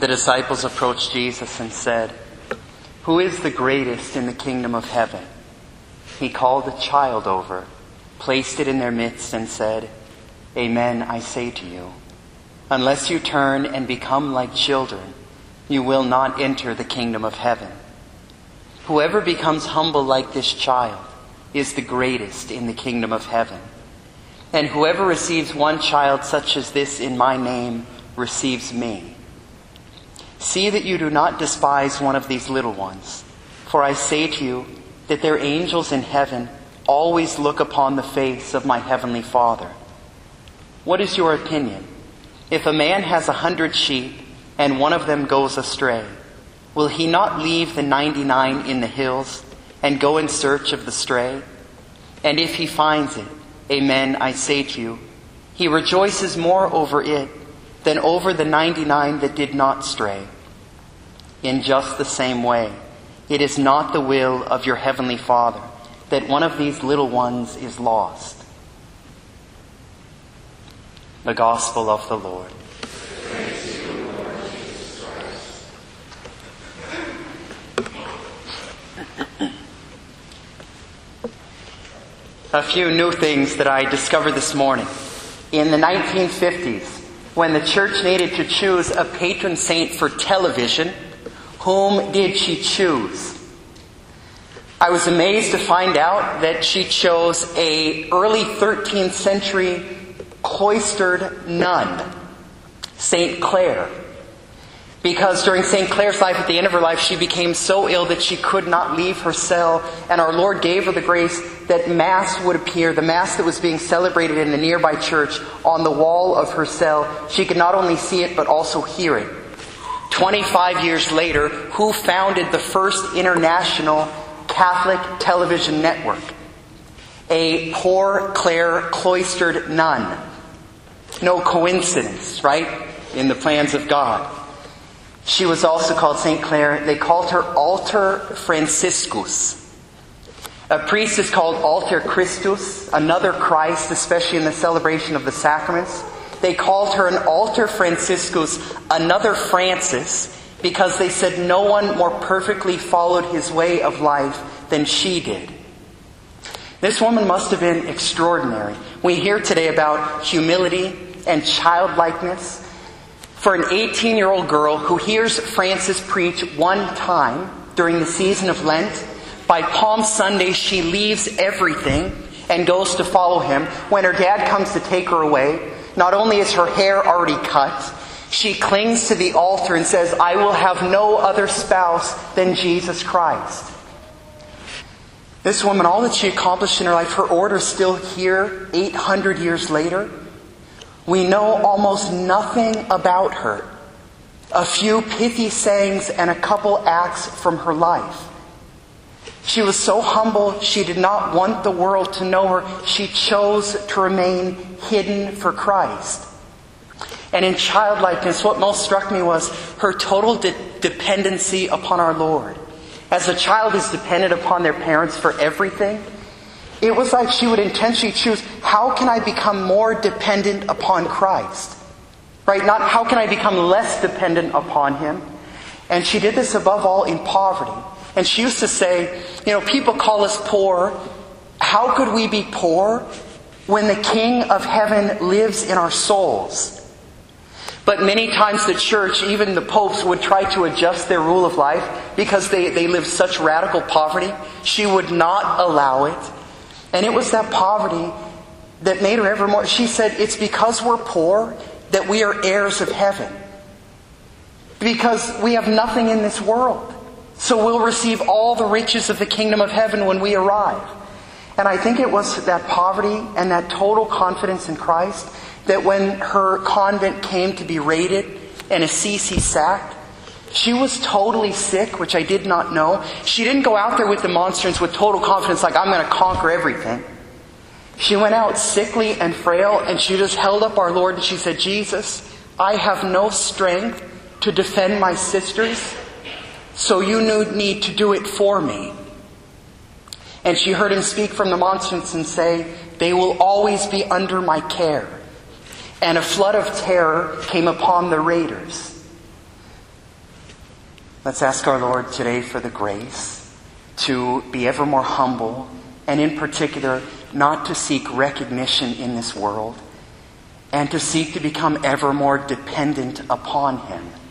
the disciples approached Jesus and said, "Who is the greatest in the kingdom of heaven?" He called a child over, placed it in their midst, and said, "Amen, I say to you, unless you turn and become like children, you will not enter the kingdom of heaven. Whoever becomes humble like this child is the greatest in the kingdom of heaven. And whoever receives one child such as this in my name receives me. See that you do not despise one of these little ones, for I say to you that their angels in heaven always look upon the face of my heavenly Father. What is your opinion? If a man has 100 sheep and one of them goes astray, will he not leave the 99 in the hills and go in search of the stray? And if he finds it, amen, I say to you, he rejoices more over it than over the 99 that did not stray. In just the same way, it is not the will of your heavenly Father that one of these little ones is lost." The Gospel of the Lord. Praise to you, Lord Jesus Christ. A few new things that I discovered this morning. In the 1950s, when the church needed to choose a patron saint for television, whom did she choose? I was amazed to find out that she chose an early 13th century cloistered nun, St. Clare. Because during St. Clare's life, at the end of her life, she became so ill that she could not leave her cell, and our Lord gave her the grace that Mass would appear, the Mass that was being celebrated in the nearby church, on the wall of her cell. She could not only see it, but also hear it. 25 years later, who founded the first international Catholic television network? A poor Clare cloistered nun. No coincidence, right? In the plans of God. She was also called St. Clare. They called her Alter Franciscus. A priest is called Alter Christus, another Christ, especially in the celebration of the sacraments. They called her an Alter Franciscus, another Francis, because they said no one more perfectly followed his way of life than she did. This woman must have been extraordinary. We hear today about humility and childlikeness. For an 18-year-old girl who hears Francis preach one time during the season of Lent, by Palm Sunday she leaves everything and goes to follow him. When her dad comes to take her away, not only is her hair already cut, she clings to the altar and says, "I will have no other spouse than Jesus Christ." This woman, all that she accomplished in her life, her order is still here 800 years later. We know almost nothing about her. A few pithy sayings and a couple acts from her life. She was so humble, she did not want the world to know her. She chose to remain hidden for Christ. And in childlikeness, what most struck me was her total dependency upon our Lord. As a child is dependent upon their parents for everything, it was like she would intentionally choose, how can I become more dependent upon Christ? Right? Not how can I become less dependent upon Him? And she did this above all in poverty. And she used to say, people call us poor. How could we be poor when the King of Heaven lives in our souls? But many times the church, even the popes, would try to adjust their rule of life because they lived such radical poverty. She would not allow it. And it was that poverty that made her ever more. She said, it's because we're poor that we are heirs of heaven. Because we have nothing in this world. So we'll receive all the riches of the kingdom of heaven when we arrive. And I think it was that poverty and that total confidence in Christ that when her convent came to be raided and Assisi sacked, she was totally sick, which I did not know. She didn't go out there with the monstrance with total confidence like, I'm going to conquer everything. She went out sickly and frail, and she just held up our Lord and she said, Jesus, I have no strength to defend my sisters, so you need to do it for me. And she heard him speak from the monstrance and say, they will always be under my care. And a flood of terror came upon the raiders. Let's ask our Lord today for the grace to be ever more humble, and in particular, not to seek recognition in this world, and to seek to become ever more dependent upon Him